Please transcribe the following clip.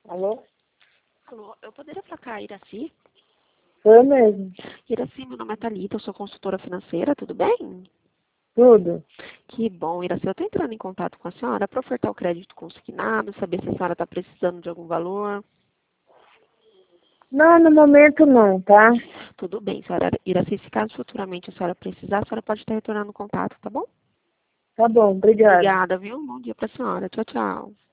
Alô? Alô, eu poderia falar com a Iraci? Sou eu mesmo. Iraci, meu nome é Thalita, eu sou consultora financeira, tudo bem? Tudo. Que bom, Iraci, eu estou entrando em contato com a senhora para ofertar o crédito consignado, saber se a senhora está precisando de algum valor. Não, no momento não, tá? Tudo bem, senhora Iraci, se caso futuramente a senhora precisar, a senhora pode estar retornando o contato, tá bom? Tá bom, obrigada. Obrigada, viu? Bom dia para a senhora. Tchau, tchau.